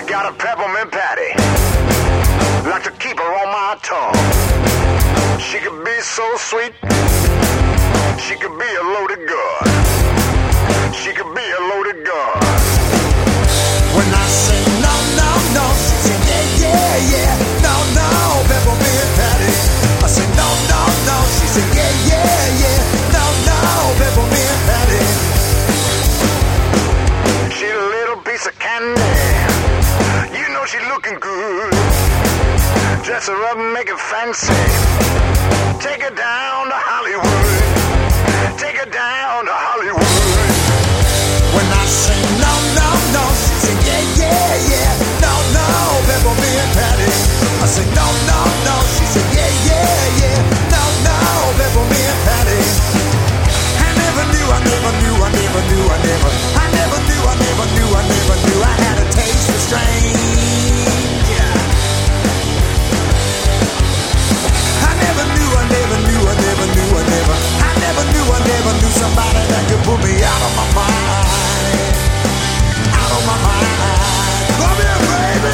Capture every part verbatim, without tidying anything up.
got a peppermint patty, like to keep her on my tongue. She could be so sweet, she could be a loaded gun. She could be a loaded gun. When I say no, no, no, she said yeah, yeah, yeah. No, no, peppermint patty. I say no, no, no, she said yeah, yeah, yeah. No, no, peppermint patty. She's a little piece of candy. You know she's looking good. Dress her up and make it fancy. Take her down to Hollywood. Take her down to Hollywood. When I say no, no, no, she say yeah, yeah, yeah. No, no, peppermint patty. I say no, no, no, she say yeah, yeah, yeah. No, no, peppermint patty. I never knew, I never knew, I never knew, I never, I never knew, I never knew, I never knew I had a taste for strange. Yeah. I never knew, I never knew, I never knew, I never, I never knew, I never knew somebody that could put me out of my mind. Out of my mind. Come here, baby.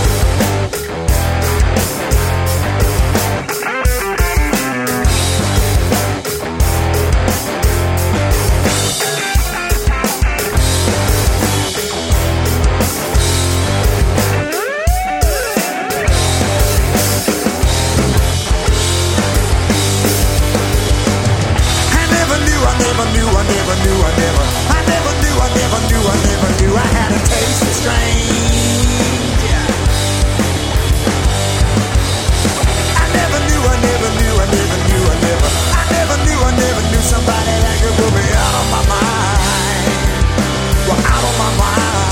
I never knew, I never knew, I never, I never knew, I never knew, I never knew I had a taste of strange. Yeah. I never knew, I never knew, I never knew, I never, I never knew, I never knew somebody that could put me out of my mind. Well, out of my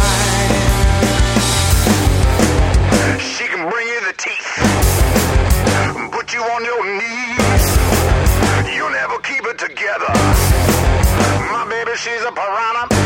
mind. She can bring you the teeth, put you on your knees. You'll never keep it together. My baby, she's a piranha.